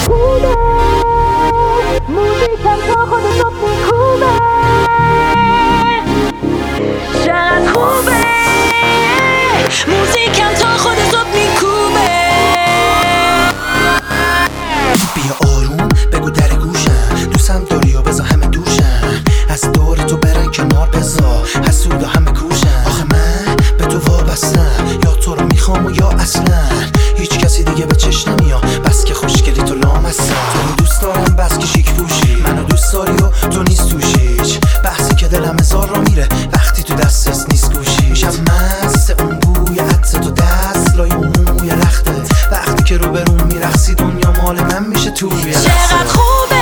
خوبه موزیکم تا خودت میکوبه، چقدر خوبه موزیکم تا خودت میکوبه. بیا آروم بگو در گوشم، دوستم داری و بذار همه دوشم، از دور تو برن کنار بذار حسود و همه کوشم. آخه من به تو وابستم، یا تو رو میخوام و یا اصلا هیچ کسی دیگه به چشم نمیاد، بس که خوشگلی تو لامستم. تو رو دوست دارم بس که شیک پوشی، منو دوست داری و تو نیست توش هیچ بحثی که دلم هزار را میره وقتی تو دستت نیست گوشی. میشم مست اون بوی عطر تو دست لای اون موی رختت، وقتی که رو برون میرقصی دنیا مال من میشه تو روی رقصت. چقدر خوبه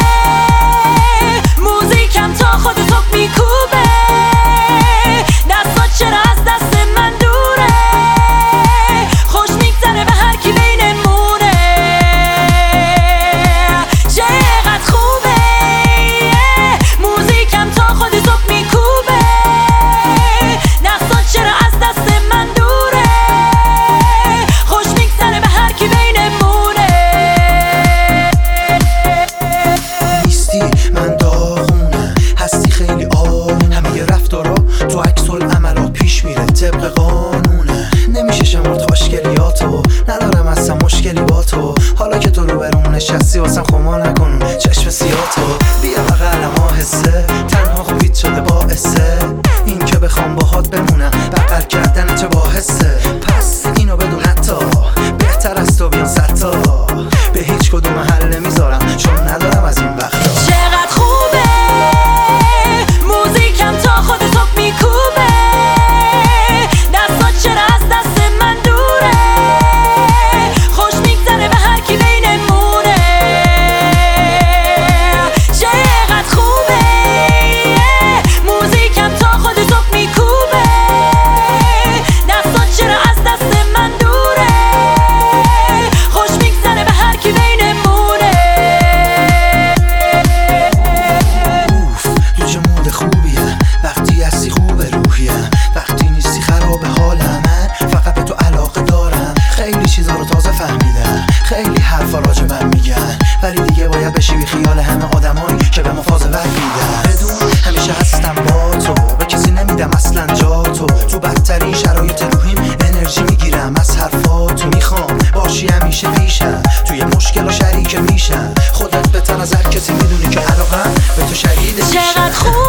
موزیکم تا خودت میکوبه، دستات چرا از دست من دوره، خوش میگذره به هر کی بینمونه. چقدر خوبه موزیکم تا خودت میکوبه، دستات چرا از دست من دوره، خوش میگذره به هر کی بینمونه. نیستی من داغونه، هستی خیلی آروم، همه رفتارا تو عکس العملا پیش میره طبق قانونه. نمیشه شمرد خوشگلیاتو، ندارم اصلا مشکلی با تو، حالا که تو رو برون نشستی واسم خما نکن چشم سیاتو. بیا بغلم آهسته، تنها خوبیت شده باعثه این که بخوام باهات بمونم، بغل کردن چه باحثه. پس اینو بدون حتی بهتر از تو بیان ستا، به هیچ کدوم محل نمیذارم چون ندارم از این وقتا. چقدر خوبه موزیکم تا خودت میکوبه، دستات چرا از دست من دوره، خوش میگذره به هر کی بینمونه. چقدر خوبه موزیکم تا خودت میکوبه، دستات چرا از دست من دوره، خوش میگذره به هر کی بینمونه. اوف تو چه مود خوبیه، وقتی هستی خوبه روحیم، وقتی نیستی خراب حالم. من فقط به تو علاقه دارم، خیلی چیزا رو تازه فهمیدم، خیلی حرفا راجع من میگن، ولی دیگه باید بشی بی خیال همه آدمایی که به مفاز وفیدن. بدون همیشه هستم با تو، به کسی نمیدم اصلا جا تو، تو بدترین شرایط روحیم انرژی میگیرم از حرفاتو، میخوام باشی همیشه پیشم، توی مشکل و شریک میشم، خودت بهتر از هر کسی میدونی که علاقم به تو شدیده. چقدر خوبه